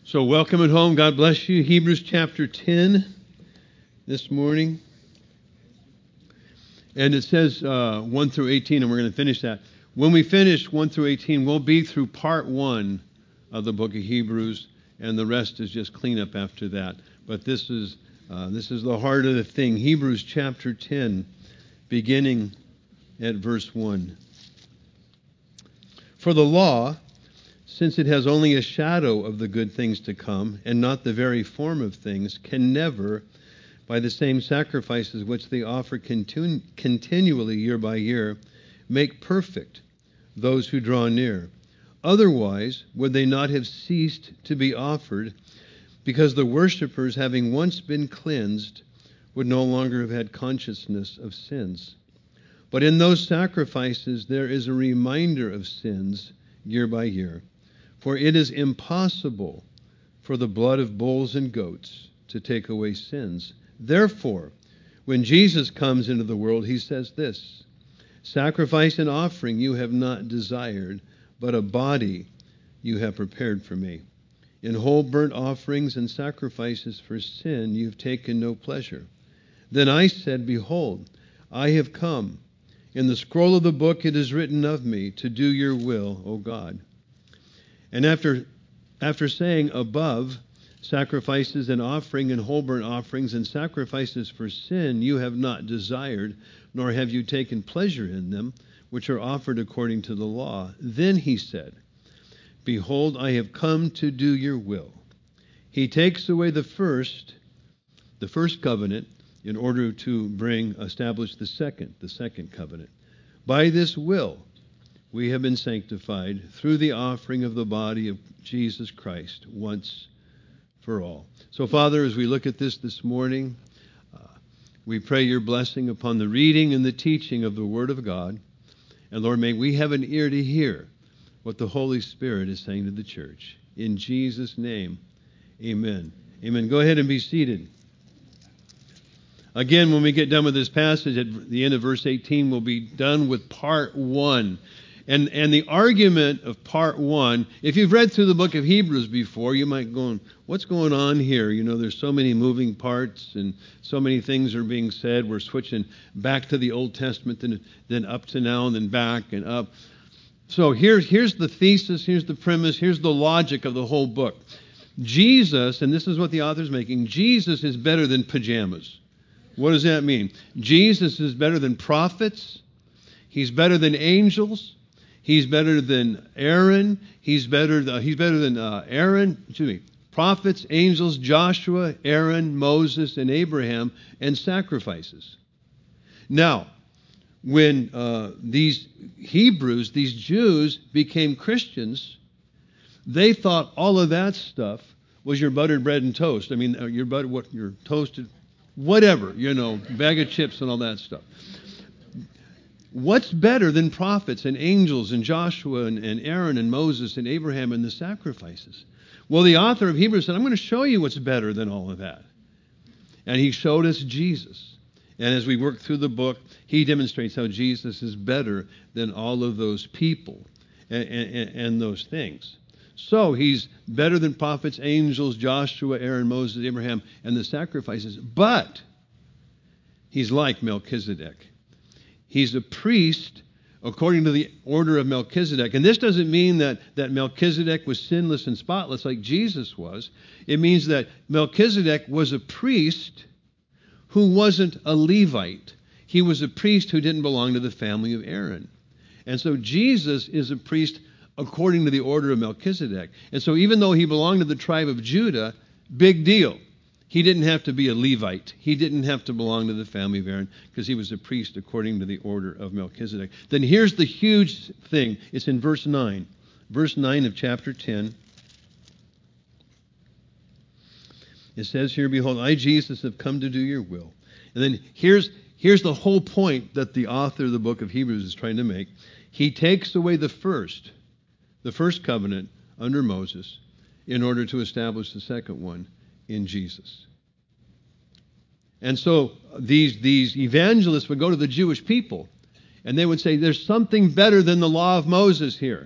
So welcome at home. God bless you. Hebrews chapter 10 this morning. And it says 1 through 18, and we're going to finish that. When we finish 1 through 18, we'll be through part 1 of the book of Hebrews, and the rest is just cleanup after that. But this is the heart of the thing. Hebrews chapter 10, beginning at verse 1. For the law, since it has only a shadow of the good things to come, and not the very form of things, can never, by the same sacrifices which they offer continually year by year, make perfect those who draw near. Otherwise, would they not have ceased to be offered, because the worshippers, having once been cleansed, would no longer have had consciousness of sins. But in those sacrifices there is a reminder of sins year by year. For it is impossible for the blood of bulls and goats to take away sins. Therefore, when Jesus comes into the world, he says this, "Sacrifice and offering you have not desired, but a body you have prepared for me. In whole burnt offerings and sacrifices for sin you have taken no pleasure." Then I said, "Behold, I have come. In the scroll of the book it is written of me, to do your will, O God." And after saying above, sacrifices and offering and whole burnt offerings and sacrifices for sin you have not desired, nor have you taken pleasure in them, which are offered according to the law. Then he said, "Behold, I have come to do your will." He takes away the first covenant in order to establish the second covenant. By this will we have been sanctified through the offering of the body of Jesus Christ once for all. So, Father, as we look at this morning, we pray your blessing upon the reading and the teaching of the Word of God. And Lord, may we have an ear to hear what the Holy Spirit is saying to the church. In Jesus' name, amen. Amen. Go ahead and be seated. Again, when we get done with this passage, at the end of verse 18, we'll be done with part 1. And the argument of part 1, if you've read through the book of Hebrews before, you might go, what's going on here? You know, there's so many moving parts and so many things are being said. We're switching back to the Old Testament, then up to now, and then back and up. So here's the thesis, here's the premise, here's the logic of the whole book. Jesus, and this is what the author's making, Jesus is better than pajamas. What does that mean? Jesus is better than prophets. He's better than angels. He's better than Aaron. He's better than prophets, angels, Joshua, Aaron, Moses, and Abraham, and sacrifices. Now, when these Hebrews, these Jews, became Christians, they thought all of that stuff was your buttered bread and toast. I mean, your toasted, whatever, bag of chips and all that stuff. What's better than prophets and angels and Joshua and Aaron and Moses and Abraham and the sacrifices? Well, the author of Hebrews said, I'm going to show you what's better than all of that. And he showed us Jesus. And as we work through the book, he demonstrates how Jesus is better than all of those people and those things. So he's better than prophets, angels, Joshua, Aaron, Moses, Abraham, and the sacrifices. But he's like Melchizedek. He's a priest according to the order of Melchizedek. And this doesn't mean that Melchizedek was sinless and spotless like Jesus was. It means that Melchizedek was a priest who wasn't a Levite. He was a priest who didn't belong to the family of Aaron. And so Jesus is a priest according to the order of Melchizedek. And so even though he belonged to the tribe of Judah, big deal. He didn't have to be a Levite. He didn't have to belong to the family of Aaron because he was a priest according to the order of Melchizedek. Then here's the huge thing. It's in verse 9. Verse 9 of chapter 10. It says here, "Behold, I, Jesus, have come to do your will." And then here's the whole point that the author of the book of Hebrews is trying to make. He takes away the first covenant under Moses in order to establish the second one in Jesus. And so these evangelists would go to the Jewish people and they would say, there's something better than the law of Moses here.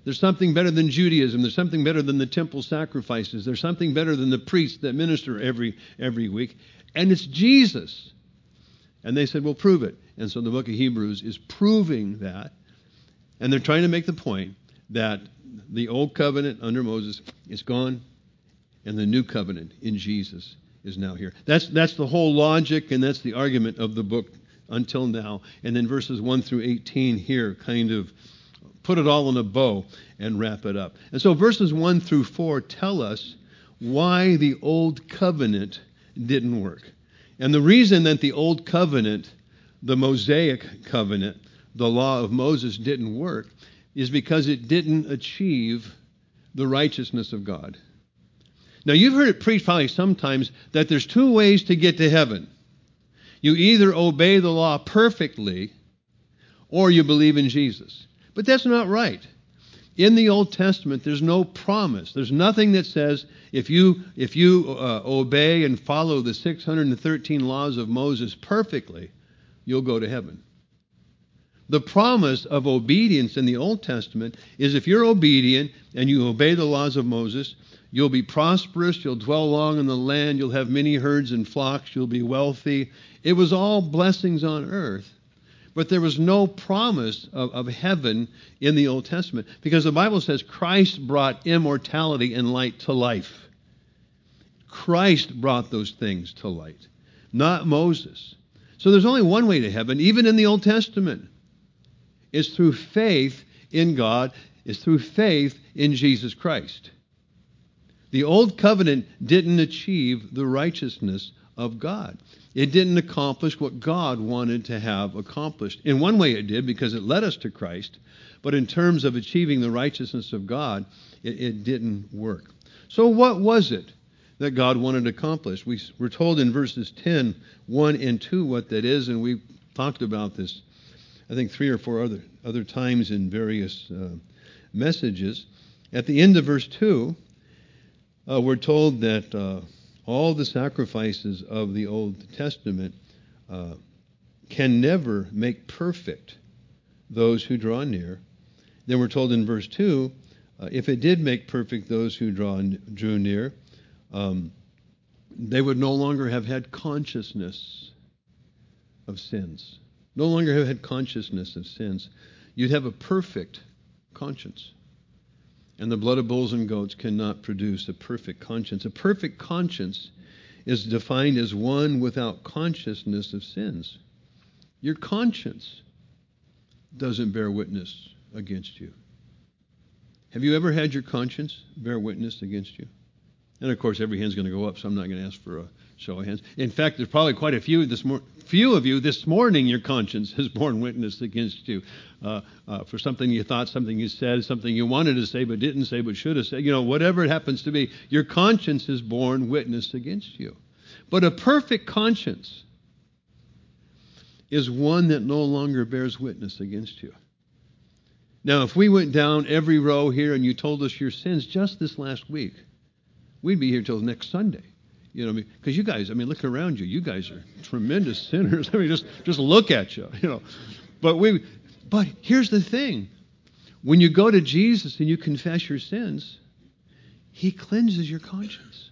There's something better than Judaism. There's something better than the temple sacrifices. There's something better than the priests that minister every week. And it's Jesus. And they said, well, prove it. And so the book of Hebrews is proving that. And they're trying to make the point that the old covenant under Moses is gone, and the new covenant in Jesus is now here. That's the whole logic, and that's the argument of the book until now. And then verses 1 through 18 here kind of put it all in a bow and wrap it up. And so verses 1 through 4 tell us why the old covenant didn't work. And the reason that the old covenant, the Mosaic covenant, the law of Moses didn't work is because it didn't achieve the righteousness of God. Now, you've heard it preached probably sometimes that there's two ways to get to heaven. You either obey the law perfectly or you believe in Jesus. But that's not right. In the Old Testament, there's no promise. There's nothing that says if you obey and follow the 613 laws of Moses perfectly, you'll go to heaven. The promise of obedience in the Old Testament is if you're obedient and you obey the laws of Moses, you'll be prosperous, you'll dwell long in the land, you'll have many herds and flocks, you'll be wealthy. It was all blessings on earth. But there was no promise of heaven in the Old Testament because the Bible says Christ brought immortality and light to life. Christ brought those things to light, not Moses. So there's only one way to heaven, even in the Old Testament. It's through faith in God. It's through faith in Jesus Christ. The Old Covenant didn't achieve the righteousness of God. It didn't accomplish what God wanted to have accomplished. In one way it did because it led us to Christ, but in terms of achieving the righteousness of God, it didn't work. So what was it that God wanted to accomplish? We're told in verses 10, 1 and 2 what that is, and we've talked about this, I think, 3 or 4 other times in various messages. At the end of verse 2, we're told that all the sacrifices of the Old Testament can never make perfect those who draw near. Then we're told in verse 2, if it did make perfect those who drew near, they would no longer have had consciousness of sins. No longer have had consciousness of sins. You'd have a perfect conscience. And the blood of bulls and goats cannot produce a perfect conscience. A perfect conscience is defined as one without consciousness of sins. Your conscience doesn't bear witness against you. Have you ever had your conscience bear witness against you? And of course, every hand's going to go up, so I'm not going to ask for a show of hands. In fact, there's probably quite a few of you this morning, your conscience has borne witness against you for something you thought, something you said, something you wanted to say but didn't say but should have said. Whatever it happens to be, your conscience has borne witness against you. But a perfect conscience is one that no longer bears witness against you. Now, if we went down every row here and you told us your sins just this last week, we'd be here till next Sunday. Because you guys, look around you. You guys are tremendous sinners. Just look at you. But here's the thing: when you go to Jesus and you confess your sins, He cleanses your conscience.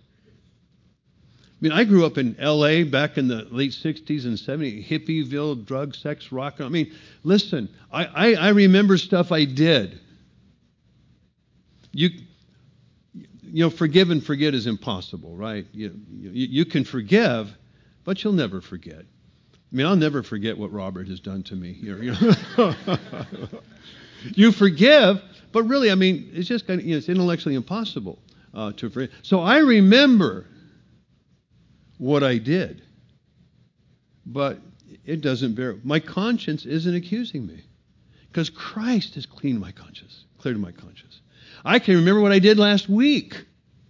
I grew up in L.A. back in the late '60s and '70s, hippieville, drug, sex, rock. Listen, I remember stuff I did. Forgive and forget is impossible, right? You can forgive, but you'll never forget. I'll never forget what Robert has done to me. You forgive, but really, it's just kind of, it's intellectually impossible to forgive. So I remember what I did, but it doesn't bear. My conscience isn't accusing me because Christ has cleared my conscience. I can remember what I did last week.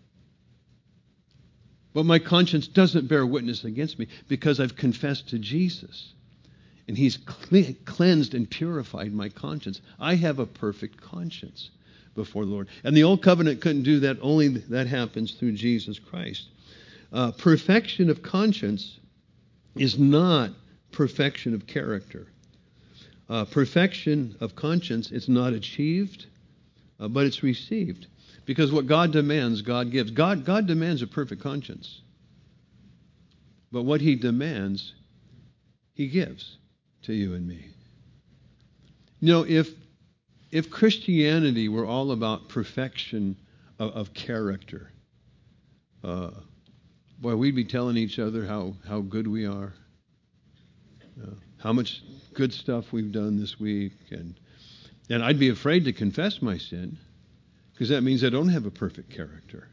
But my conscience doesn't bear witness against me because I've confessed to Jesus. And He's cleansed and purified my conscience. I have a perfect conscience before the Lord. And the Old Covenant couldn't do that. Only that happens through Jesus Christ. Perfection of conscience is not perfection of character. Perfection of conscience is not achieved but it's received. Because what God demands, God gives. God demands a perfect conscience. But what he demands, he gives to you and me. You know, if Christianity were all about perfection of character, boy, we'd be telling each other how good we are, how much good stuff we've done this week, and I'd be afraid to confess my sin, because that means I don't have a perfect character.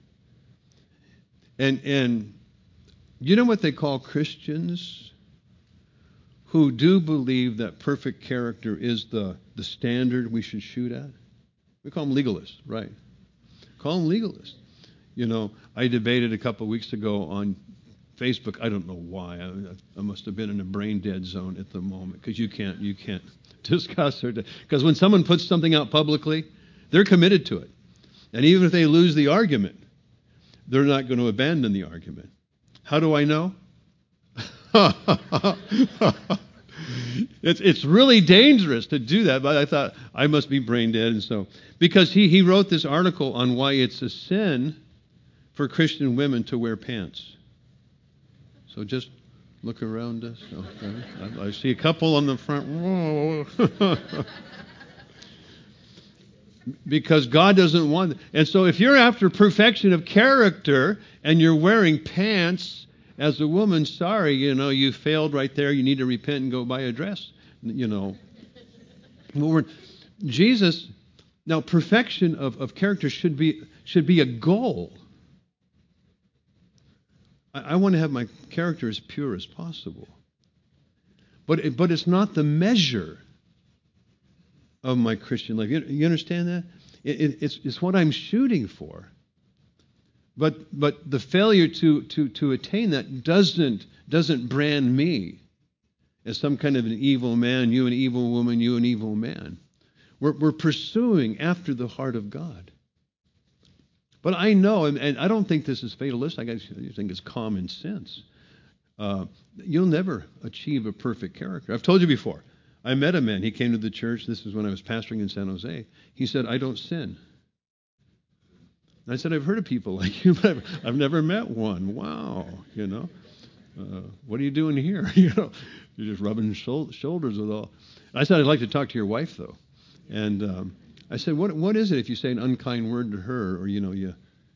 And you know what they call Christians who do believe that perfect character is the standard we should shoot at? We call them legalists, right? Call them legalists. You know, I debated a couple of weeks ago on Facebook. I don't know why. I must have been in a brain dead zone at the moment, because you can't discuss or because when someone puts something out publicly, they're committed to it. And even if they lose the argument, they're not going to abandon the argument. How do I know? It's really dangerous to do that, but I thought I must be brain dead, and so because he wrote this article on why it's a sin for Christian women to wear pants. So just look around us. Okay. I see a couple on the front row. Because God doesn't want it. And so if you're after perfection of character and you're wearing pants as a woman, sorry, you failed right there. You need to repent and go buy a dress. Jesus, now perfection of character should be a goal. I want to have my character as pure as possible. But it's not the measure of my Christian life. You understand that? It's what I'm shooting for. But the failure to attain that doesn't brand me as some kind of an evil man, you an evil woman, you an evil man. We're pursuing after the heart of God. But I know, and I don't think this is fatalistic, I think it's common sense. You'll never achieve a perfect character. I've told you before. I met a man. He came to the church. This was when I was pastoring in San Jose. He said, I don't sin. And I said, I've heard of people like you, but I've never met one. Wow, what are you doing here? You're just rubbing shoulders with all. I said, I'd like to talk to your wife, though. And I said, what is it if you say an unkind word to her, or you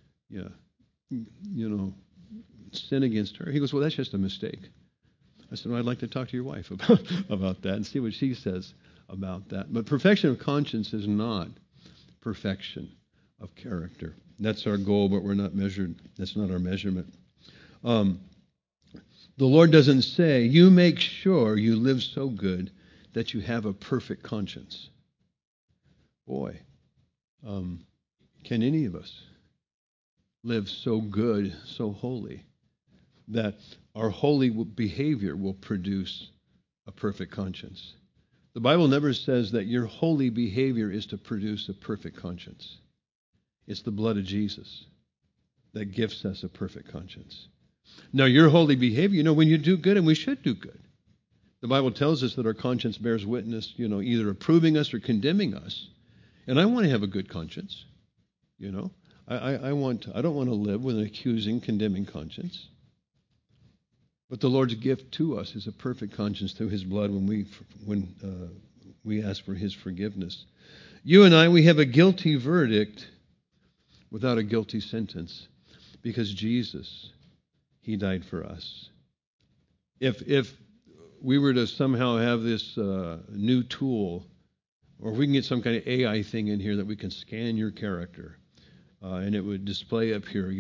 sin against her? He goes, well, that's just a mistake. I said, well, I'd like to talk to your wife about that and see what she says about that. But perfection of conscience is not perfection of character. That's our goal, but we're not measured. That's not our measurement. The Lord doesn't say, you make sure you live so good that you have a perfect conscience. Boy, can any of us live so good, so holy, that our holy behavior will produce a perfect conscience? The Bible never says that your holy behavior is to produce a perfect conscience. It's the blood of Jesus that gifts us a perfect conscience. Now, your holy behavior, when you do good, and we should do good, the Bible tells us that our conscience bears witness, either approving us or condemning us. And I want to have a good conscience. I don't want to live with an accusing, condemning conscience. But the Lord's gift to us is a perfect conscience through His blood when we ask for His forgiveness. You and I, we have a guilty verdict without a guilty sentence, because Jesus, He died for us. If we were to somehow have this new tool, or if we can get some kind of AI thing in here that we can scan your character, and it would display up here,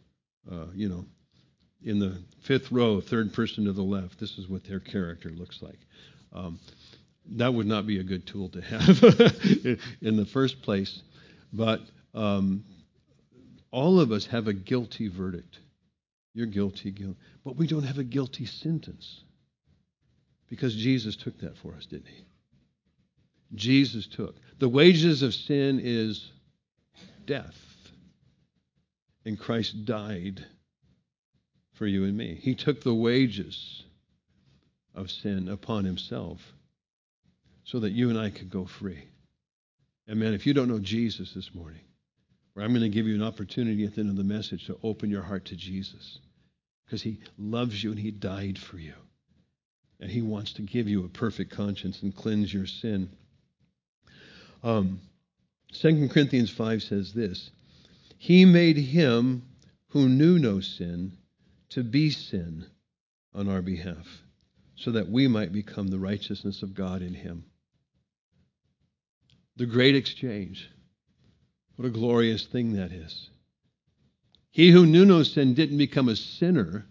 in the fifth row, third person to the left, this is what their character looks like. That would not be a good tool to have in the first place. But all of us have a guilty verdict. You're guilty. But we don't have a guilty sentence, because Jesus took that for us, didn't He? Jesus took. The wages of sin is death. And Christ died for you and me. He took the wages of sin upon Himself so that you and I could go free And man, if you don't know Jesus this morning, where I'm going to give you an opportunity at the end of the message to open your heart to Jesus, because he loves you and he died for you. And he wants to give you a perfect conscience and cleanse your sin. 2 Corinthians 5 says this, he made him who knew no sin to be sin on our behalf, so that we might become the righteousness of God in him. The great exchange. What a glorious thing that is. He who knew no sin didn't become a sinner.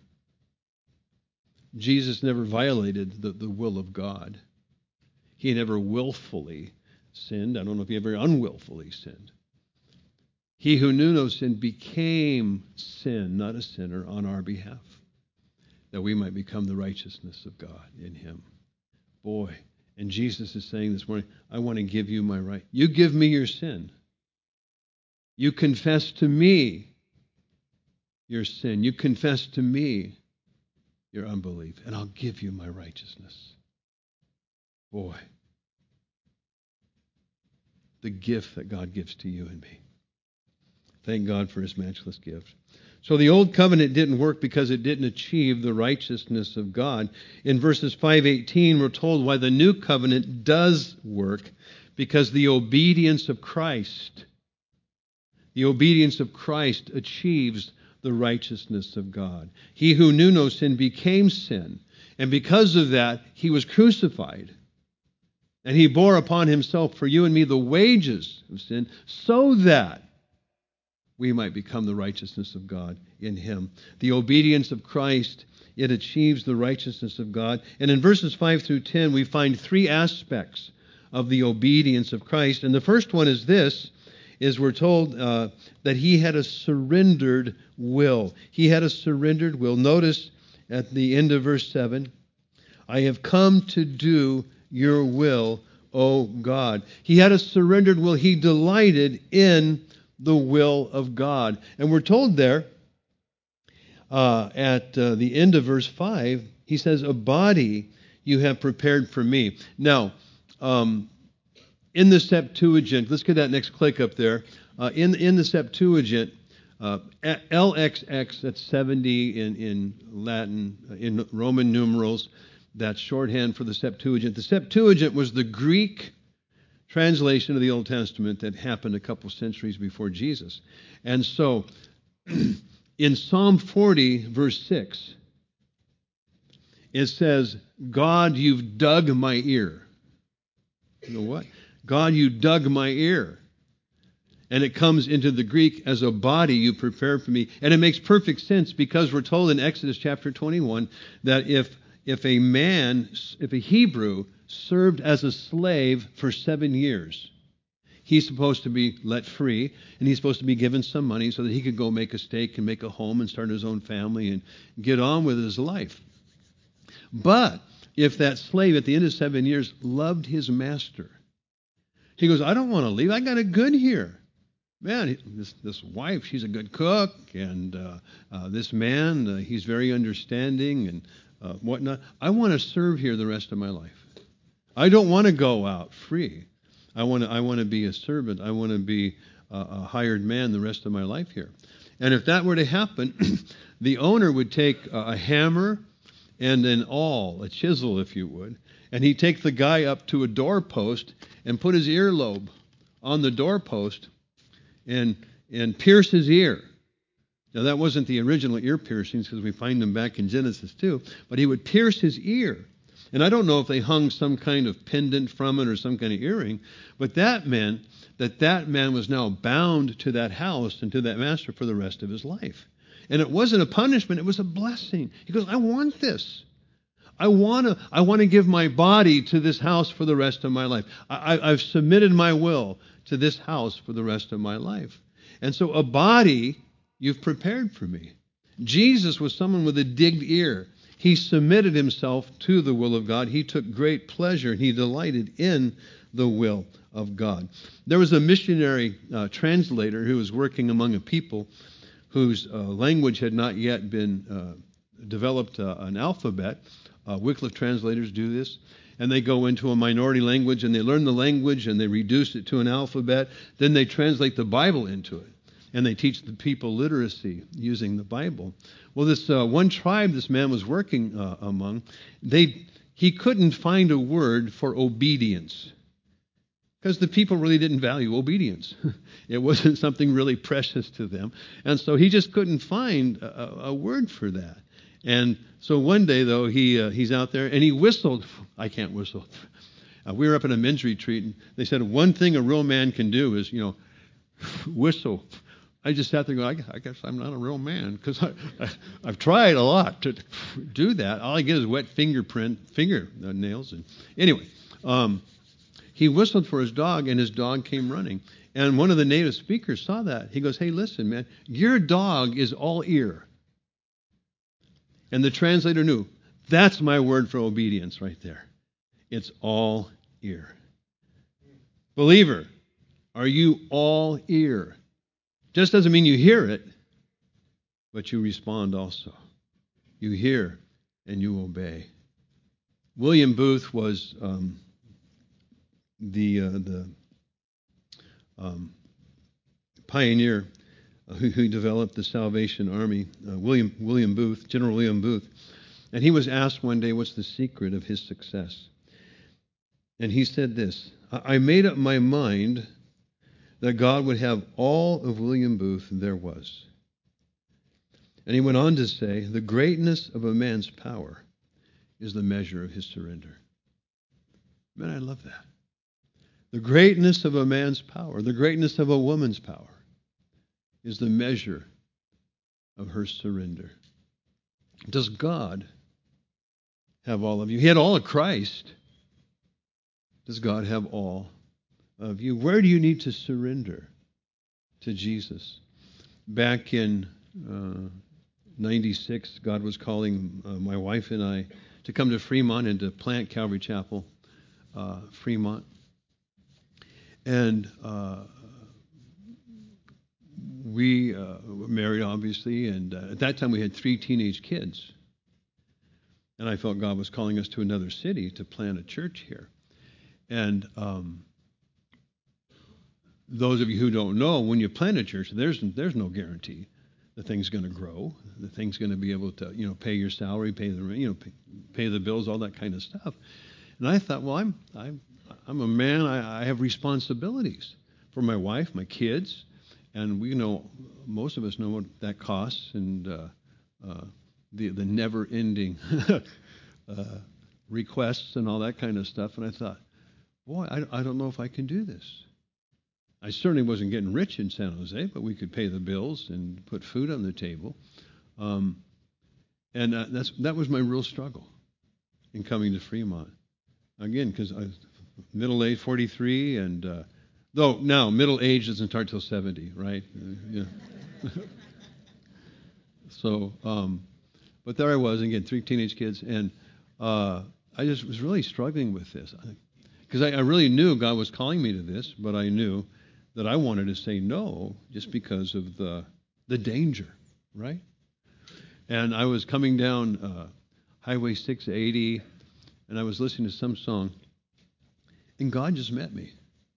Jesus never violated the will of God. He never willfully sinned. I don't know if he ever unwillfully sinned. He who knew no sin became sin, not a sinner, on our behalf, that we might become the righteousness of God in him. Boy, and Jesus is saying this morning, I want to give you my right. You give me your sin. You confess to me your sin. You confess to me your unbelief, and I'll give you my righteousness. Boy, the gift that God gives to you and me. Thank God for his matchless gift. So the old covenant didn't work because it didn't achieve the righteousness of God. In verses 5:18, we're told why the new covenant does work, because the obedience of Christ achieves the righteousness of God. He who knew no sin became sin, and because of that, he was crucified. And he bore upon himself for you and me the wages of sin, so that we might become the righteousness of God in him. The obedience of Christ, it achieves the righteousness of God. And in verses 5 through 10, we find three aspects of the obedience of Christ. And the first one is this, is we're told that he had a surrendered will. He had a surrendered will. Notice at the end of verse 7, I have come to do your will, O God. He had a surrendered will. He delighted in the will of God. And we're told there at the end of verse 5, he says, a body you have prepared for me. Now, in the Septuagint, let's get that next click up there. In the Septuagint, LXX, that's 70 in Latin, in Roman numerals, that's shorthand for the Septuagint. The Septuagint was the Greek translation of the Old Testament that happened a couple centuries before Jesus. And so, in Psalm 40, verse 6, it says, God, you've dug my ear. You know what? God, you dug my ear. And it comes into the Greek as a body you prepared for me. And it makes perfect sense because we're told in Exodus chapter 21 that if a Hebrew served as a slave for 7 years, he's supposed to be let free, and he's supposed to be given some money so that he could go make a stake and make a home and start his own family and get on with his life. But if that slave at the end of 7 years loved his master, he goes, I don't want to leave. I got it good here. Man, this wife, she's a good cook, and this man, he's very understanding and whatnot. I want to serve here the rest of my life. I don't want to go out free. I want to be a servant. I want to be a hired man the rest of my life here. And if that were to happen, the owner would take a hammer and an awl, a chisel, if you would, and he'd take the guy up to a doorpost and put his earlobe on the doorpost and pierce his ear. Now, that wasn't the original ear piercings because we find them back in Genesis 2, but he would pierce his ear. And I don't know if they hung some kind of pendant from it or some kind of earring, but that meant that man was now bound to that house and to that master for the rest of his life. And it wasn't a punishment, it was a blessing. He goes, I want this. I want to give my body to this house for the rest of my life. I've submitted my will to this house for the rest of my life. And so a body you've prepared for me. Jesus was someone with a digged ear. He submitted himself to the will of God. He took great pleasure. He delighted in the will of God. There was a missionary translator who was working among a people whose language had not yet been developed an alphabet. Wycliffe translators do this. and they go into a minority language, and they learn the language, and they reduce it to an alphabet. Then they translate the Bible into it, and they teach the people literacy using the Bible. Well, this one tribe this man was working among, he couldn't find a word for obedience, because the people really didn't value obedience. It wasn't something really precious to them. And so he just couldn't find a word for that. And so one day, though, he's out there, and he whistled. I can't whistle. We were up in a men's retreat, and they said one thing a real man can do is, whistle. I just sat there going, I guess I'm not a real man, because I've tried a lot to do that. All I get is wet fingernails. And anyway, he whistled for his dog, and his dog came running. And one of the native speakers saw that. He goes, hey, listen, man, your dog is all ear. And the translator knew, that's my word for obedience right there. It's all ear. Believer, are you all ear? Just doesn't mean you hear it, but you respond also. You hear and you obey. William Booth was the pioneer who developed the Salvation Army, William Booth, General William Booth. And he was asked one day, what's the secret of his success? And he said this, I made up my mind that God would have all of William Booth there was. And he went on to say, the greatness of a man's power is the measure of his surrender. Man, I love that. The greatness of a man's power, the greatness of a woman's power, is the measure of her surrender. Does God have all of you? He had all of Christ. Does God have all of you? Where do you need to surrender to Jesus? Back in 96, God was calling my wife and I to come to Fremont and to plant Calvary Chapel, Fremont. And we were married, obviously, and at that time we had 3 teenage kids. And I felt God was calling us to another city to plant a church here. And those of you who don't know, when you plant a church, there's no guarantee the thing's going to grow, the thing's going to be able to pay your salary, pay the bills, all that kind of stuff. And I thought, well, I'm a man. I have responsibilities for my wife, my kids, and we know, most of us know what that costs, and the never-ending requests and all that kind of stuff. And I thought, boy, I don't know if I can do this. I certainly wasn't getting rich in San Jose, but we could pay the bills and put food on the table. And that was my real struggle in coming to Fremont. Again, because I was middle age, 43, and though now middle age doesn't start till 70, right? Yeah. So, but there I was, again, 3 teenage kids, and I just was really struggling with this. Because I really knew God was calling me to this, but I knew that I wanted to say no just because of the danger, right? And I was coming down Highway 680, and I was listening to some song, and God just met me.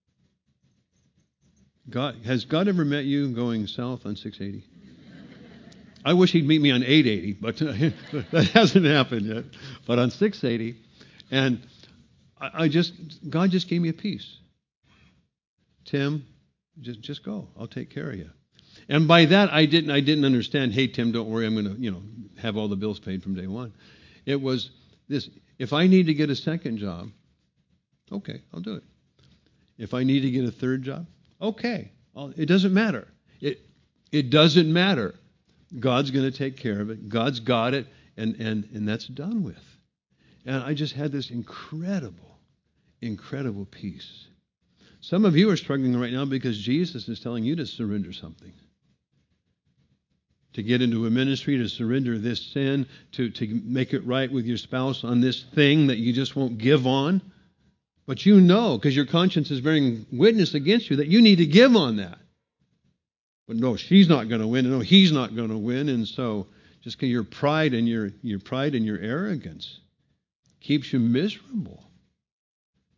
Has God ever met you going south on 680? I wish he'd meet me on 880, but that hasn't happened yet. But on 680, and God just gave me a peace. Tim, just go. I'll take care of you. And by that, I didn't understand, hey, Tim, don't worry, I'm going to, have all the bills paid from day one. It was this, if I need to get a second job, okay, I'll do it. If I need to get a third job, okay. It doesn't matter. It doesn't matter. God's going to take care of it. God's got it, and that's done with. And I just had this incredible, incredible peace. Some of you are struggling right now because Jesus is telling you to surrender something. To get into a ministry, to surrender this sin, to make it right with your spouse on this thing that you just won't give on. But you know, because your conscience is bearing witness against you, that you need to give on that. But no, she's not going to win, and no, he's not going to win, and so just your pride and your arrogance keeps you miserable.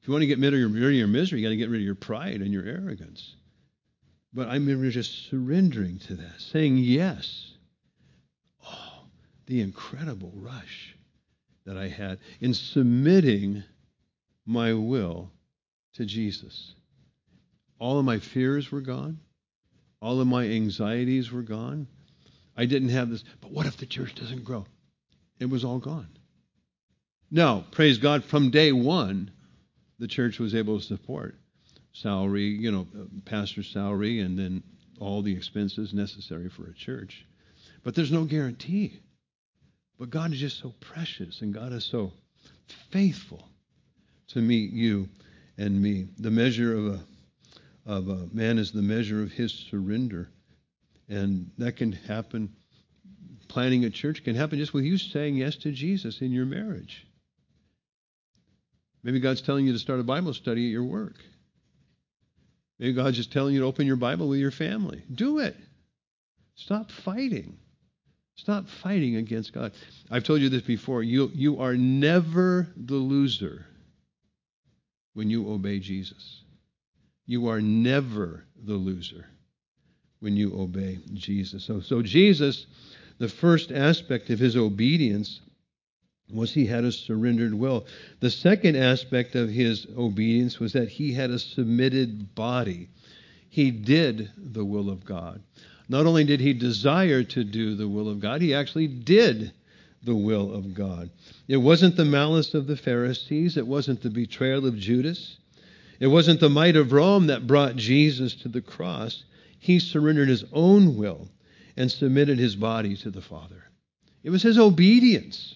If you want to get rid of your misery, you got to get rid of your pride and your arrogance. But I remember just surrendering to that, saying yes. Oh, the incredible rush that I had in submitting my will to Jesus. All of my fears were gone. All of my anxieties were gone. I didn't have this, but what if the church doesn't grow? It was all gone. Now, praise God, from day one, the church was able to support salary, pastor's salary, and then all the expenses necessary for a church. But there's no guarantee. But God is just so precious, and God is so faithful to meet you and me. The measure of a man is the measure of his surrender. And that can happen. Planning a church can happen just with you saying yes to Jesus in your marriage. Maybe God's telling you to start a Bible study at your work. Maybe God's just telling you to open your Bible with your family. Do it. Stop fighting. Stop fighting against God. I've told you this before. You are never the loser when you obey Jesus. You are never the loser when you obey Jesus. So Jesus, the first aspect of his obedience was he had a surrendered will. The second aspect of his obedience was that he had a submitted body. He did the will of God. Not only did he desire to do the will of God, he actually did the will of God. It wasn't the malice of the Pharisees. It wasn't the betrayal of Judas. It wasn't the might of Rome that brought Jesus to the cross. He surrendered his own will and submitted his body to the Father. It was his obedience.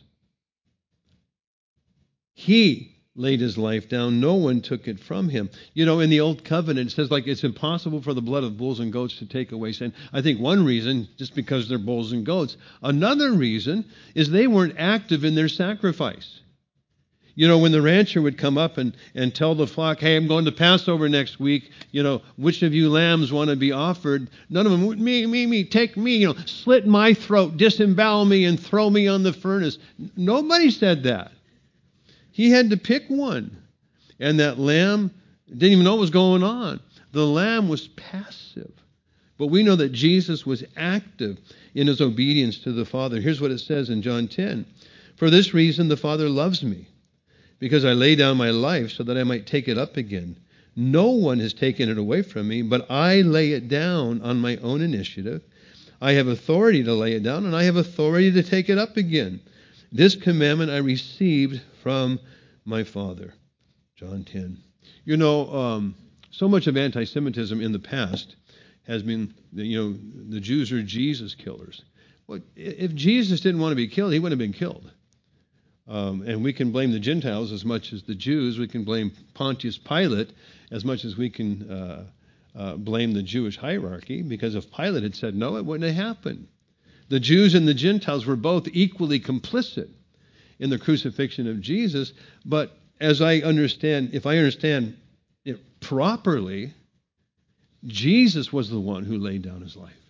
He laid his life down. No one took it from him. In the Old Covenant, it says it's impossible for the blood of bulls and goats to take away sin. I think one reason, just because they're bulls and goats. Another reason is they weren't active in their sacrifice. When the rancher would come up and tell the flock, hey, I'm going to Passover next week, which of you lambs want to be offered? None of them, me, take me, slit my throat, disembowel me, and throw me on the furnace. Nobody said that. He had to pick one. And that lamb didn't even know what was going on. The lamb was passive. But we know that Jesus was active in his obedience to the Father. Here's what it says in John 10. For this reason the Father loves me, because I lay down my life so that I might take it up again. No one has taken it away from me, but I lay it down on my own initiative. I have authority to lay it down, and I have authority to take it up again. This commandment I received from my Father. John 10. So much of anti-Semitism in the past has been, the Jews are Jesus killers. Well, if Jesus didn't want to be killed, he wouldn't have been killed. And we can blame the Gentiles as much as the Jews. We can blame Pontius Pilate as much as we can blame the Jewish hierarchy, because if Pilate had said no, it wouldn't have happened. The Jews and the Gentiles were both equally complicit in the crucifixion of Jesus, but if I understand it properly, Jesus was the one who laid down his life.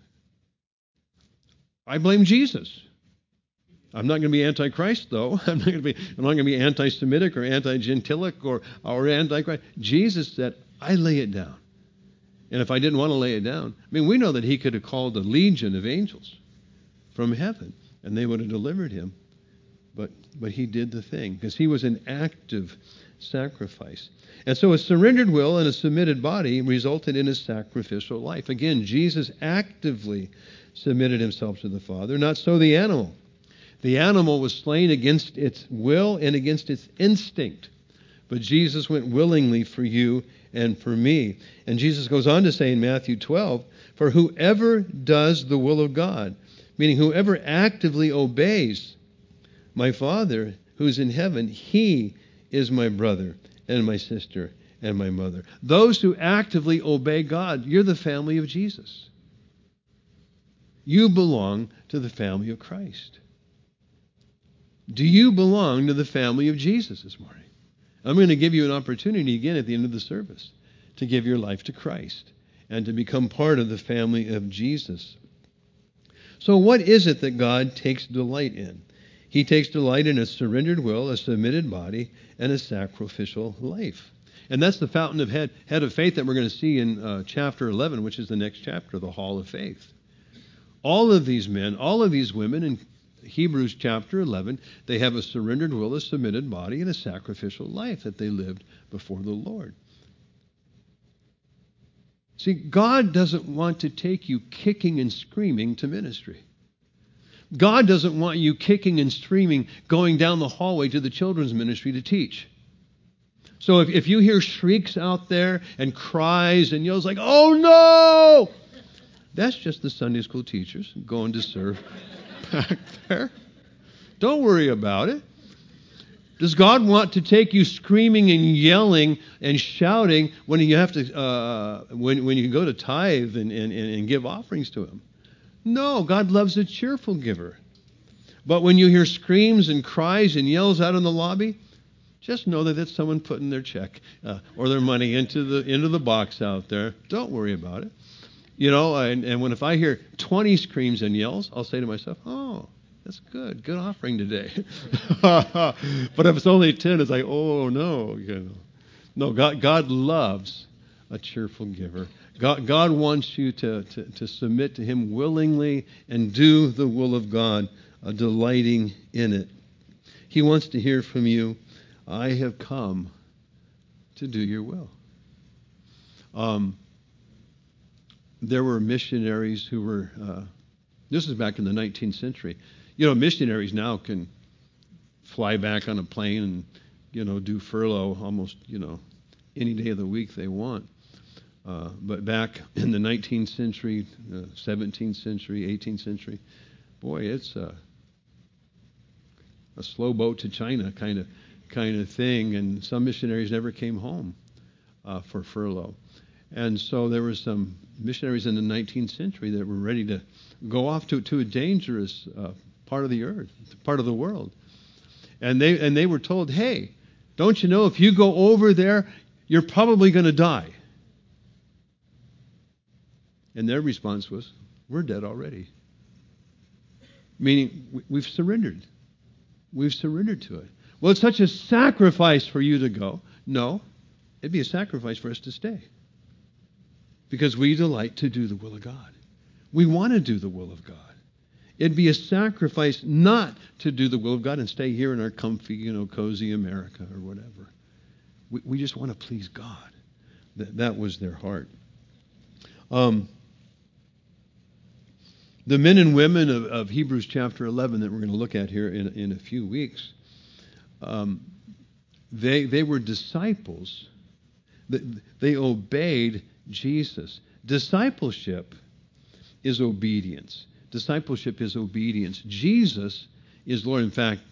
I blame Jesus. I'm not going to be anti-Christ, though. I'm not going to be anti-Semitic or anti-Gentilic or anti-Christ. Jesus said, I lay it down. And if I didn't want to lay it down, we know that he could have called a legion of angels from heaven, and they would have delivered him. But he did the thing, because he was an active sacrifice. And so a surrendered will and a submitted body resulted in a sacrificial life. Again, Jesus actively submitted himself to the Father. Not so the animal. The animal was slain against its will and against its instinct. But Jesus went willingly for you and for me. And Jesus goes on to say in Matthew 12, for whoever does the will of God, meaning whoever actively obeys my Father who's in heaven, he is my brother and my sister and my mother. Those who actively obey God, you're the family of Jesus. You belong to the family of Christ. Do you belong to the family of Jesus this morning? I'm going to give you an opportunity again at the end of the service to give your life to Christ and to become part of the family of Jesus. So what is it that God takes delight in? He takes delight in a surrendered will, a submitted body, and a sacrificial life. And that's the fountain of head of faith that we're going to see in chapter 11, which is the next chapter, the hall of faith. All of these men, all of these women in Hebrews chapter 11, they have a surrendered will, a submitted body, and a sacrificial life that they lived before the Lord. See, God doesn't want to take you kicking and screaming to ministry. God doesn't want you kicking and screaming going down the hallway to the children's ministry to teach. So if you hear shrieks out there and cries and yells like, "Oh no!" that's just the Sunday school teachers going to serve back there. Don't worry about it. Does God want to take you screaming and yelling and shouting when you have to when you go to tithe and give offerings to Him? No, God loves a cheerful giver. But when you hear screams and cries and yells out in the lobby, just know that it's someone putting their check or their money into the box out there. Don't worry about it. You know, and if I hear 20 screams and yells, I'll say to myself, "Oh, that's good offering today." But if it's only 10, it's like, "Oh no, you know." No, God loves a cheerful giver. God wants you to submit to Him willingly and do the will of God, delighting in it. He wants to hear from you, "I have come to do your will." There were missionaries who were, this is back in the 19th century. You know, missionaries now can fly back on a plane and, you know, do furlough almost, you know, any day of the week they want. But back in the 19th century, 17th century, 18th century, boy, it's a slow boat to China kind of thing. And some missionaries never came home for furlough. And so there were some missionaries in the 19th century that were ready to go off to a dangerous part of the earth, part of the world. And they were told, "Hey, don't you know if you go over there, you're probably going to die?" And their response was, "We're dead already." Meaning, we've surrendered. We've surrendered to it. Well, it's such a sacrifice for you to go. No, it'd be a sacrifice for us to stay. Because we delight to do the will of God. We want to do the will of God. It'd be a sacrifice not to do the will of God and stay here in our comfy, you know, cozy America or whatever. We just want to please God. That was their heart. The men and women of Hebrews chapter 11 that we're going to look at here in a few weeks, they were disciples. They obeyed Jesus. Discipleship is obedience. Discipleship is obedience. Jesus is Lord. In fact,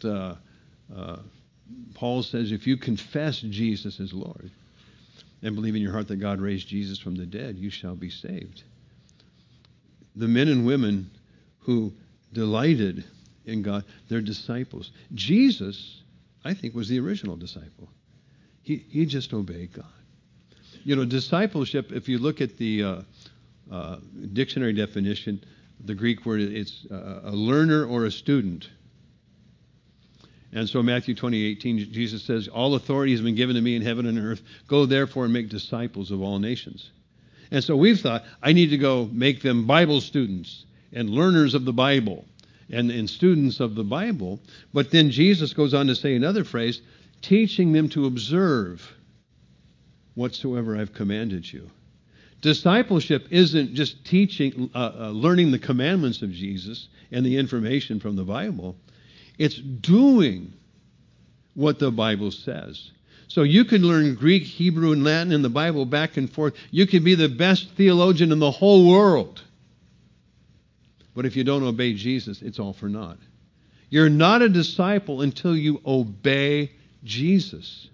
Paul says, if you confess Jesus as Lord and believe in your heart that God raised Jesus from the dead, you shall be saved. The men and women who delighted in God, they're disciples. Jesus, I think, was the original disciple. He just obeyed God. You know, discipleship, if you look at the dictionary definition, the Greek word, it's a learner or a student. And so Matthew 20:18, Jesus says, "All authority has been given to me in heaven and earth. Go therefore and make disciples of all nations." And so we've thought, I need to go make them Bible students and learners of the Bible and students of the Bible. But then Jesus goes on to say another phrase, teaching them to observe whatsoever I've commanded you. Discipleship isn't just teaching, learning the commandments of Jesus and the information from the Bible. It's doing what the Bible says. So you can learn Greek, Hebrew, and Latin in the Bible back and forth. You can be the best theologian in the whole world. But if you don't obey Jesus, it's all for naught. You're not a disciple until you obey Jesus.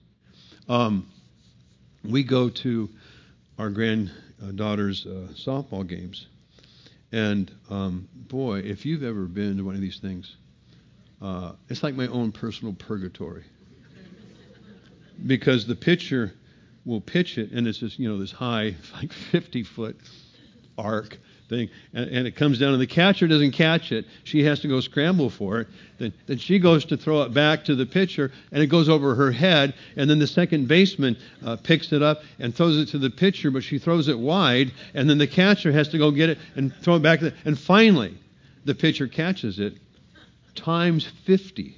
We go to our granddaughter's softball games. And boy, if you've ever been to one of these things, it's like my own personal purgatory. Because the pitcher will pitch it, and it's just, you know, this high, like 50-foot arc thing, and it comes down, and the catcher doesn't catch it. She has to go scramble for it. Then she goes to throw it back to the pitcher, and it goes over her head, and then the second baseman picks it up and throws it to the pitcher, but she throws it wide, and then the catcher has to go get it and throw it back. And finally, the pitcher catches it times 50.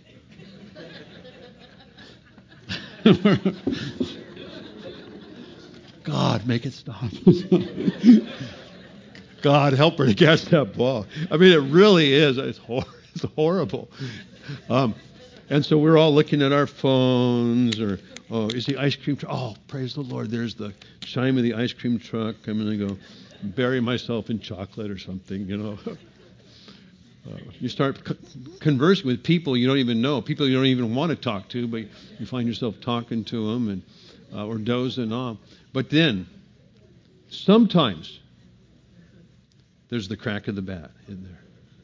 God, make it stop. God, help her to catch that ball. I mean, it really is. It's horrible. And so we're all looking at our phones, or, oh, is the ice cream truck? Oh, praise the Lord. There's the chime of the ice cream truck. I'm going to go bury myself in chocolate or something, you know. You start conversing with people you don't even know, people you don't even want to talk to, but you find yourself talking to them and or dozing off. But then, sometimes, there's the crack of the bat in there.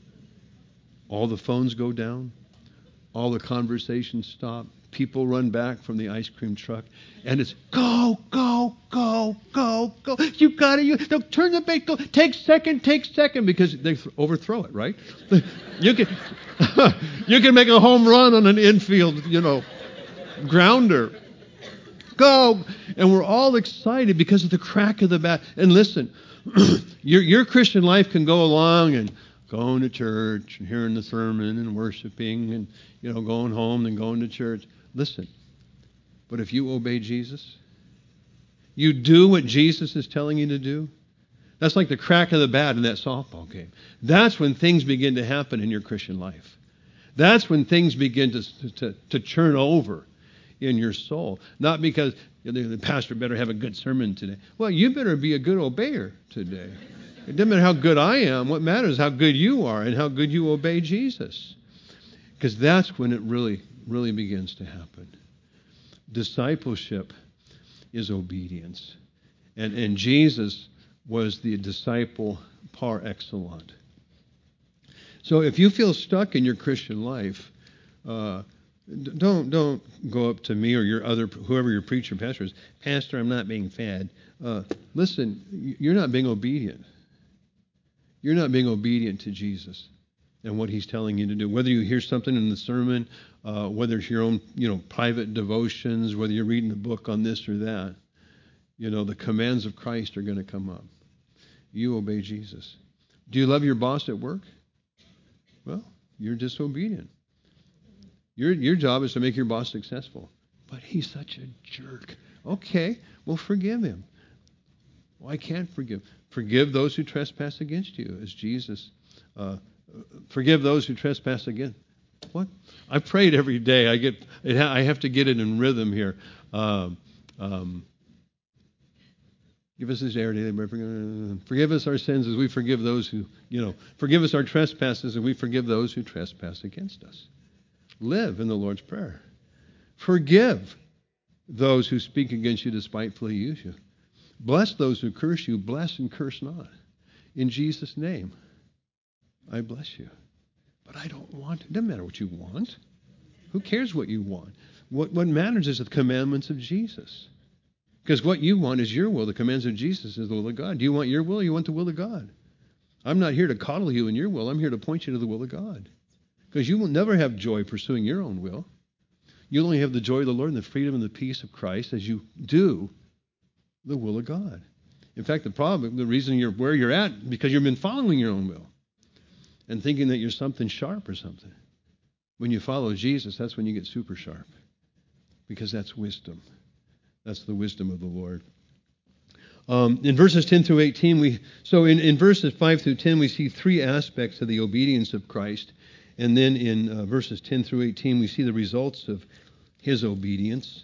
All the phones go down. All the conversations stop. People run back from the ice cream truck. And it's go, go, go, go, go. You got it. They'll turn the bait. Go. Take second. Because they overthrow it, right? You can make a home run on an infield, grounder. Go. And we're all excited because of the crack of the bat. And listen, your Christian life can go along and going to church and hearing the sermon and worshiping and, going home and going to church. Listen, but if you obey Jesus, you do what Jesus is telling you to do, that's like the crack of the bat in that softball game. That's when things begin to happen in your Christian life. That's when things begin to churn over in your soul. Not because the pastor better have a good sermon today. Well, you better be a good obeyer today. It doesn't matter how good I am. What matters is how good you are and how good you obey Jesus. Because that's when it really, really begins to happen. Discipleship is obedience. And Jesus was the disciple par excellence. So if you feel stuck in your Christian life, don't go up to me or whoever your preacher pastor is. Pastor, I'm not being fed. Listen, you're not being obedient. You're not being obedient to Jesus and what he's telling you to do. Whether you hear something in the sermon, whether it's your own, private devotions, whether you're reading a book on this or that, the commands of Christ are going to come up. You obey Jesus. Do you love your boss at work? Well, you're disobedient. Your job is to make your boss successful. But he's such a jerk. Okay, well, forgive him. Well, I can't forgive. Forgive those who trespass against you, as Jesus. Forgive those who trespass against. What? I prayed every day. I have to get it in rhythm here. Give us this day daily bread. Forgive us our sins as we forgive those who, forgive us our trespasses as we forgive those who trespass against us. Live in the Lord's Prayer. Forgive those who speak against you despitefully use you. Bless those who curse you. Bless and curse not. In Jesus' name, I bless you. But I don't want. It doesn't matter what you want. Who cares what you want? What matters is the commandments of Jesus. Because what you want is your will. The commands of Jesus is the will of God. Do you want your will or you want the will of God? I'm not here to coddle you in your will. I'm here to point you to the will of God. Because you will never have joy pursuing your own will. You'll only have the joy of the Lord and the freedom and the peace of Christ as you do the will of God. In fact, the reason you're where you're at, because you've been following your own will and thinking that you're something sharp or something. When you follow Jesus, that's when you get super sharp, because that's wisdom. That's the wisdom of the Lord. In verses 10 through 18, in verses 5 through 10, we see three aspects of the obedience of Christ. And then in verses 10 through 18, we see the results of his obedience.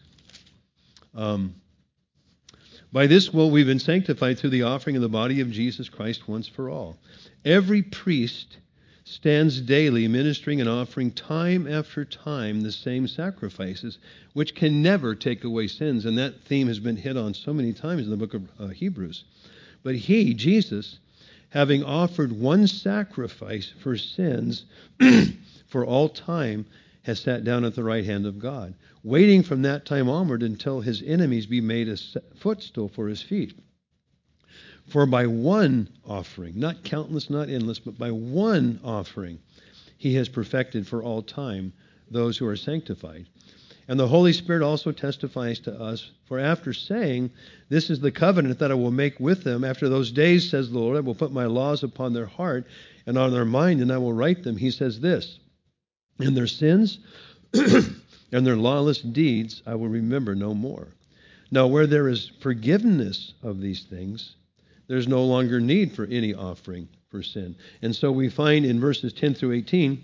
By this will we've been sanctified through the offering of the body of Jesus Christ once for all. Every priest stands daily ministering and offering time after time the same sacrifices, which can never take away sins. And that theme has been hit on so many times in the book of Hebrews. But he, Jesus, having offered one sacrifice for sins for all time, has sat down at the right hand of God, waiting from that time onward until his enemies be made a footstool for his feet. For by one offering, not countless, not endless, but by one offering, he has perfected for all time those who are sanctified. And the Holy Spirit also testifies to us, for after saying, this is the covenant that I will make with them, after those days, says the Lord, I will put my laws upon their heart and on their mind, and I will write them. He says this, and their sins and their lawless deeds I will remember no more. Now where there is forgiveness of these things, there's no longer need for any offering for sin. And so we find in verses 10 through 18,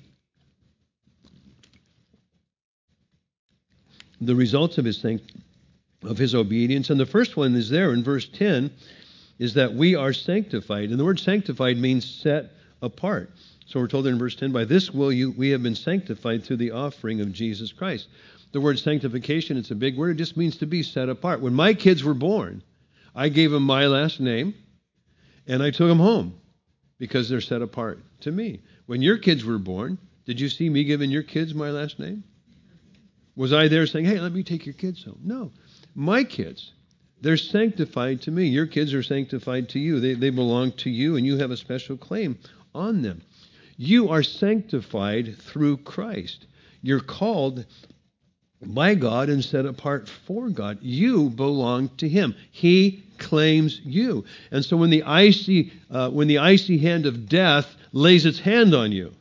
the results of his obedience. And the first one is there in verse 10, is that we are sanctified. And the word sanctified means set apart. So we're told in verse 10, by this we have been sanctified through the offering of Jesus Christ. The word sanctification, it's a big word. It just means to be set apart. When my kids were born, I gave them my last name, and I took them home because they're set apart to me. When your kids were born, did you see me giving your kids my last name? Was I there saying, hey, let me take your kids home? No. My kids, they're sanctified to me. Your kids are sanctified to you. They belong to you, and you have a special claim on them. You are sanctified through Christ. You're called by God and set apart for God. You belong to Him. He claims you. And so when the icy hand of death lays its hand on you,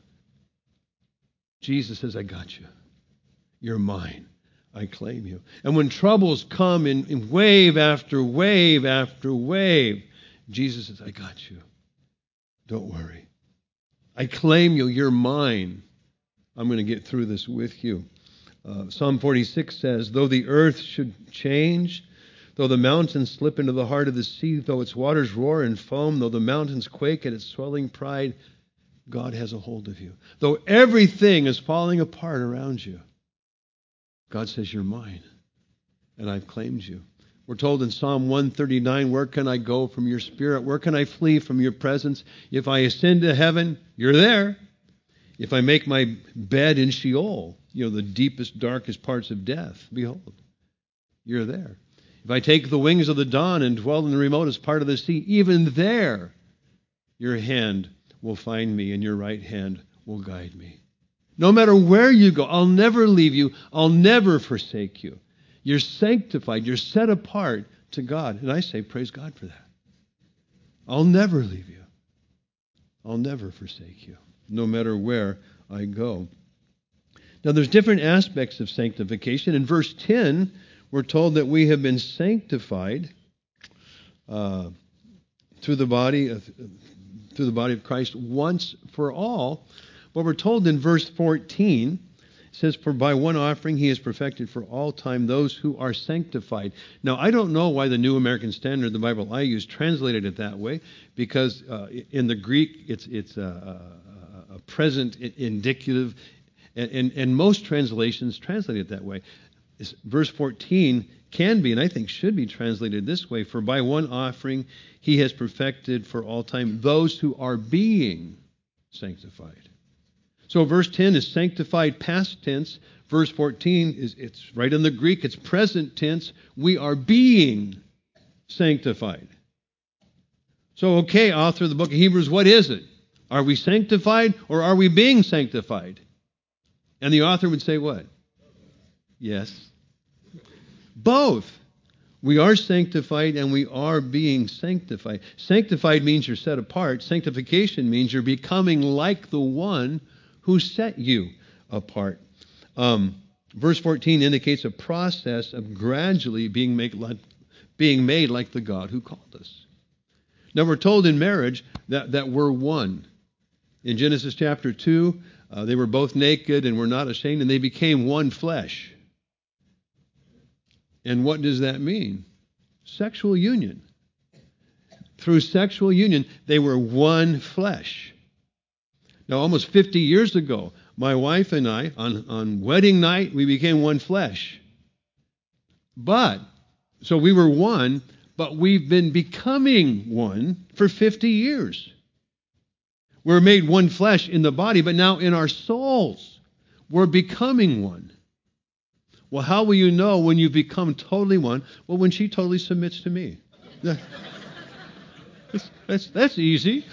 Jesus says, I got you. You're mine. I claim you. And when troubles come in wave after wave after wave, Jesus says, I got you. Don't worry. I claim you. You're mine. I'm going to get through this with you. Psalm 46 says, though the earth should change, though the mountains slip into the heart of the sea, though its waters roar and foam, though the mountains quake at its swelling pride, God has a hold of you. Though everything is falling apart around you, God says, you're mine, and I've claimed you. We're told in Psalm 139, where can I go from your spirit? Where can I flee from your presence? If I ascend to heaven, you're there. If I make my bed in Sheol, the deepest, darkest parts of death, behold, you're there. If I take the wings of the dawn and dwell in the remotest part of the sea, even there, your hand will find me and your right hand will guide me. No matter where you go, I'll never leave you. I'll never forsake you. You're sanctified. You're set apart to God. And I say, praise God for that. I'll never leave you. I'll never forsake you, no matter where I go. Now, there's different aspects of sanctification. In verse 10, we're told that we have been sanctified through the body of Christ once for all. But we're told in verse 14, it says, for by one offering he has perfected for all time those who are sanctified. Now, I don't know why the New American Standard, the Bible I use, translated it that way, because in the Greek it's a present indicative, and most translations translate it that way. Verse 14 can be, and I think should be translated this way, for by one offering he has perfected for all time those who are being sanctified. So verse 10 is sanctified past tense. Verse 14 it's right in the Greek, it's present tense. We are being sanctified. So, okay, author of the book of Hebrews, what is it? Are we sanctified or are we being sanctified? And the author would say what? Yes. Both. We are sanctified and we are being sanctified. Sanctified means you're set apart. Sanctification means you're becoming like the one who set you apart. Verse 14 indicates a process of gradually being made like the God who called us. Now we're told in marriage that we're one. In Genesis chapter 2, they were both naked and were not ashamed, and they became one flesh. And what does that mean? Sexual union. Through sexual union, they were one flesh. Now, almost 50 years ago, my wife and I, on wedding night, we became one flesh. So we were one, but we've been becoming one for 50 years. We're made one flesh in the body, but now in our souls, we're becoming one. Well, how will you know when you've become totally one? Well, when she totally submits to me. That's easy.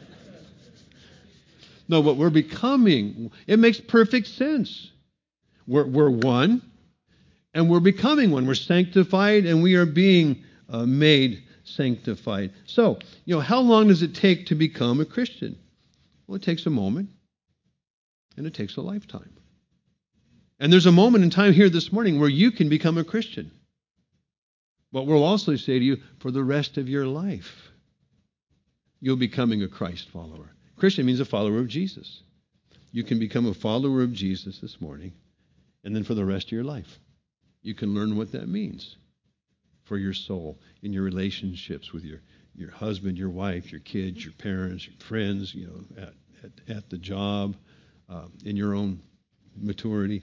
No, but we're becoming. It makes perfect sense. We're one, and we're becoming one. We're sanctified, and we are being made sanctified. So, how long does it take to become a Christian? Well, it takes a moment, and it takes a lifetime. And there's a moment in time here this morning where you can become a Christian. But we'll also say to you, for the rest of your life, you'll be becoming a Christ follower. Christian means a follower of Jesus. You can become a follower of Jesus this morning, and then for the rest of your life, you can learn what that means for your soul, in your relationships with your husband, your wife, your kids, your parents, your friends, at the job, in your own maturity.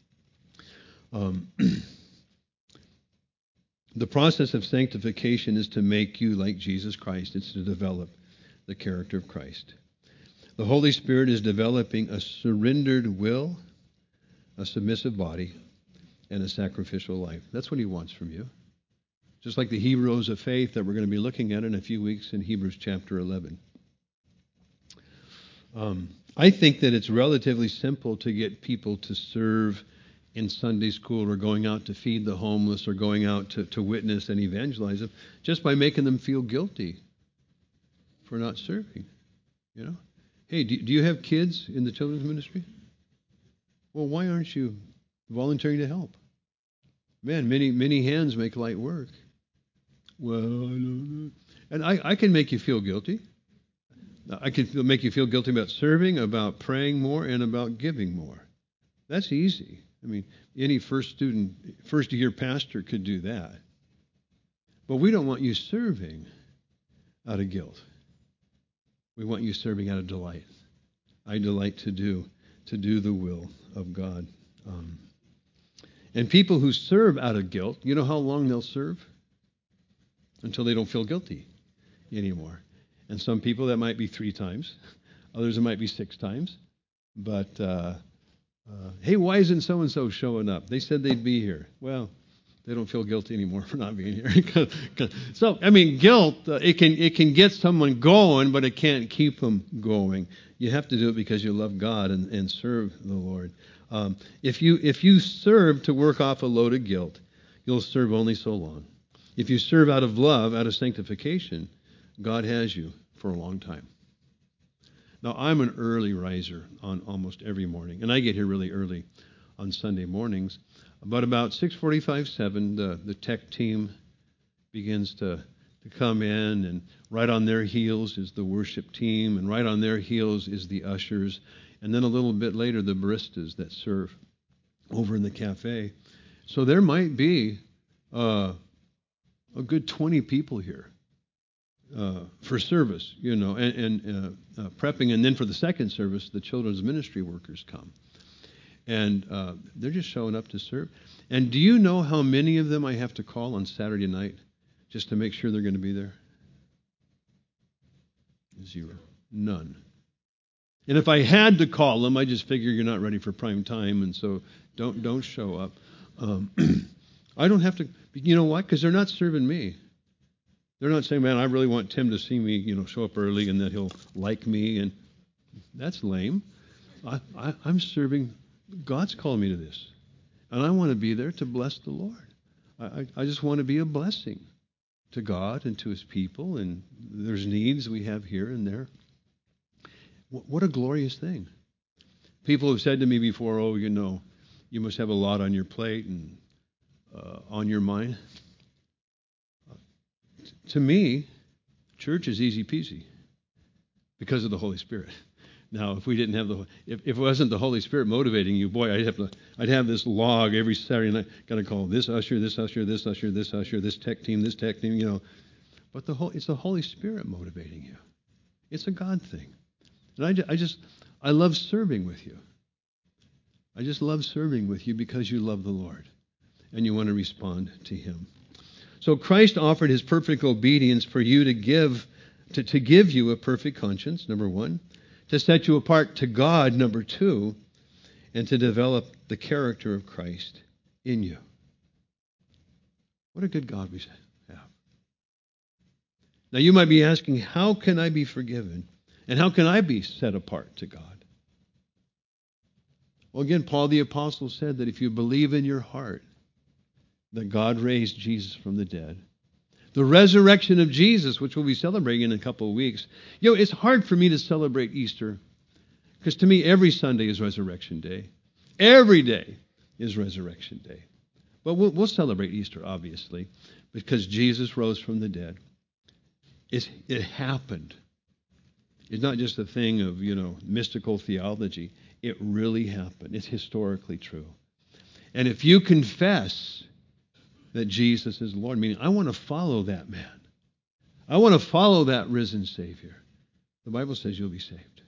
The process of sanctification is to make you like Jesus Christ. It's to develop the character of Christ. The Holy Spirit is developing a surrendered will, a submissive body, and a sacrificial life. That's what He wants from you. Just like the heroes of faith that we're going to be looking at in a few weeks in Hebrews chapter 11. I think that it's relatively simple to get people to serve in Sunday school or going out to feed the homeless or going out to witness and evangelize them just by making them feel guilty for not serving. Hey, do you have kids in the children's ministry? Well, why aren't you volunteering to help? Man, many hands make light work. Well, I don't know. And I can make you feel guilty. I can make you feel guilty about serving, about praying more, and about giving more. That's easy. I mean, any first-year pastor could do that. But we don't want you serving out of guilt. We want you serving out of delight. I delight to do the will of God. And people who serve out of guilt, you know how long they'll serve? Until they don't feel guilty anymore. And some people, that might be 3 times. Others, it might be 6 times. But, hey, why isn't so-and-so showing up? They said they'd be here. Well, they don't feel guilty anymore for not being here. So, guilt, it can get someone going, but it can't keep them going. You have to do it because you love God and serve the Lord. If you serve to work off a load of guilt, you'll serve only so long. If you serve out of love, out of sanctification, God has you for a long time. Now, I'm an early riser on almost every morning, and I get here really early on Sunday mornings. But about 6:45, 7, the tech team begins to come in, and right on their heels is the worship team, and right on their heels is the ushers, and then a little bit later, the baristas that serve over in the cafe. So there might be a good 20 people here for service, and prepping, and then for the second service, the children's ministry workers come. And they're just showing up to serve. And do you know how many of them I have to call on Saturday night just to make sure they're going to be there? 0. None. And if I had to call them, I just figure you're not ready for prime time, and so don't show up. I don't have to. You know why? Because they're not serving me. They're not saying, man, I really want Tim to see me, show up early and that he'll like me. And that's lame. I'm serving. God's called me to this. And I want to be there to bless the Lord. I just want to be a blessing to God and to His people. And there's needs we have here and there. What a glorious thing. People have said to me before, you must have a lot on your plate and on your mind. To me, church is easy peasy because of the Holy Spirit. Now, if we didn't have if it wasn't the Holy Spirit motivating you, boy, I'd have this log every Saturday night. Got to call this usher, this usher, this usher, this usher, this tech team, But it's the Holy Spirit motivating you. It's a God thing, and I love serving with you. I just love serving with you because you love the Lord, and you want to respond to Him. So Christ offered His perfect obedience for you to give you a perfect conscience, number 1, to set you apart to God, number 2, and to develop the character of Christ in you. What a good God we have. Now you might be asking, how can I be forgiven? And how can I be set apart to God? Well, again, Paul the Apostle said that if you believe in your heart that God raised Jesus from the dead, the resurrection of Jesus, which we'll be celebrating in a couple of weeks. It's hard for me to celebrate Easter because to me every Sunday is Resurrection Day. Every day is Resurrection Day. But we'll celebrate Easter, obviously, because Jesus rose from the dead. It happened. It's not just a thing of, mystical theology. It really happened. It's historically true. And if you confess that Jesus is Lord, meaning I want to follow that man, I want to follow that risen Savior, the Bible says you'll be saved.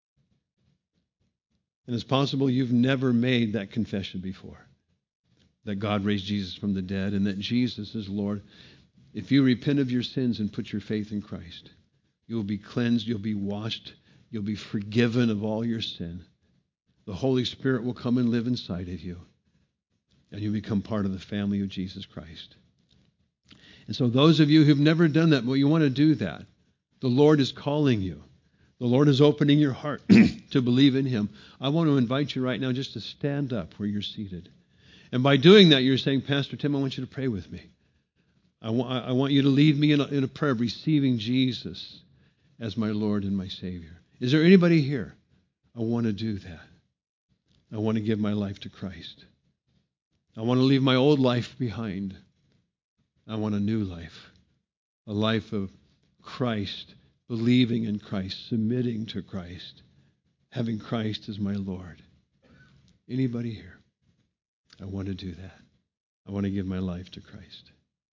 And it's possible you've never made that confession before, that God raised Jesus from the dead and that Jesus is Lord. If you repent of your sins and put your faith in Christ, you'll be cleansed, you'll be washed, you'll be forgiven of all your sin. The Holy Spirit will come and live inside of you, and you'll become part of the family of Jesus Christ. And so those of you who've never done that, but you want to do that, the Lord is calling you. The Lord is opening your heart to believe in Him. I want to invite you right now just to stand up where you're seated. And by doing that, you're saying, Pastor Tim, I want you to pray with me. I want you to lead me in a prayer of receiving Jesus as my Lord and my Savior. Is there anybody here? I want to do that. I want to give my life to Christ. I want to leave my old life behind. I want a new life, a life of Christ, believing in Christ, submitting to Christ, having Christ as my Lord. Anybody here? I want to do that. I want to give my life to Christ.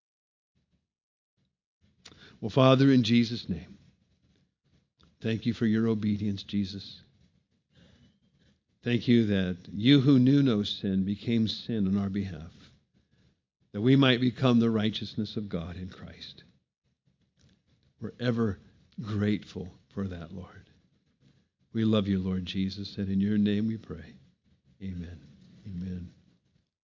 Well, Father, in Jesus' name, thank you for your obedience, Jesus. Thank you that you who knew no sin became sin on our behalf, that we might become the righteousness of God in Christ. We're ever grateful for that, Lord. We love you, Lord Jesus, and in your name we pray. Amen. Amen.